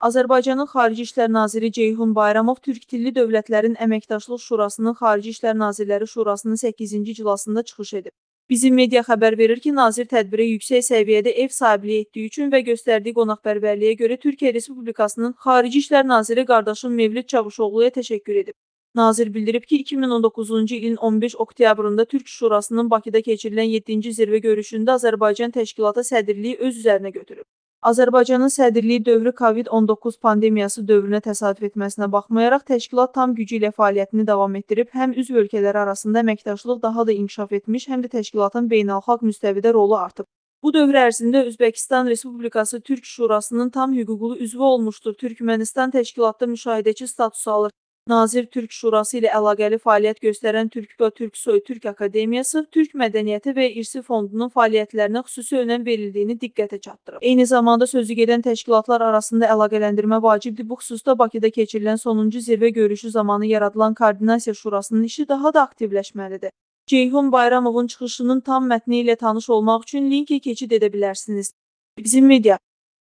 Azərbaycanın Xarici İşlər Naziri Ceyhun Bayramov Türk Dilli Dövlətlərin Əməkdaşlıq Şurasının Xarici İşlər Nazirləri Şurasının 8-ci iclasında çıxış edib. Bizim media xəbər verir ki, nazir tədbirə yüksək səviyyədə ev sahibliyi etdiyi üçün və göstərdiyi qonaqpərvərliyə görə Türkiyə Respublikasının Xarici İşlər Naziri qardaşım Mevlüt Çavuşoğluya təşəkkür edib. Nazir bildirib ki, 2019-cu ilin 15 oktyabrında Türk Şurasının Bakıda keçirilən 7-ci zirvə görüşündə Azərbaycan təşkilata sədrliyi öz üzərinə götürüb. Azərbaycanın sədrliyi dövrü COVID-19 pandemiyası dövrünə təsadüf etməsinə baxmayaraq, təşkilat tam gücü ilə fəaliyyətini davam etdirib, həm üzv ölkələr arasında əməkdaşlıq daha da inkişaf etmiş, həm də təşkilatın beynəlxalq müstəvidə rolu artıb. Bu dövr ərzində Özbəkistan Respublikası Türk Şurasının tam hüquqlu üzvü olmuşdur. Türkmənistan təşkilatda müşahidəçi statusu alır. Nazir Türk Şurası ilə əlaqəli fəaliyyət göstərən Türk və Türksoy Türk Akademiyası, Türk Mədəniyyəti və İrsi Fondunun fəaliyyətlərinə xüsusi önəm verildiğini diqqətə çatdırıb. Eyni zamanda sözü gedən təşkilatlar arasında əlaqələndirmə vacibdir. Bu xüsusda Bakıda keçirilən sonuncu zirvə görüşü zamanı yaradılan Koordinasiya Şurasının işi daha da aktivləşməlidir. Ceyhun Bayramovun çıxışının tam mətni ilə tanış olmaq üçün linki keçid edə bilərsiniz. Bizim media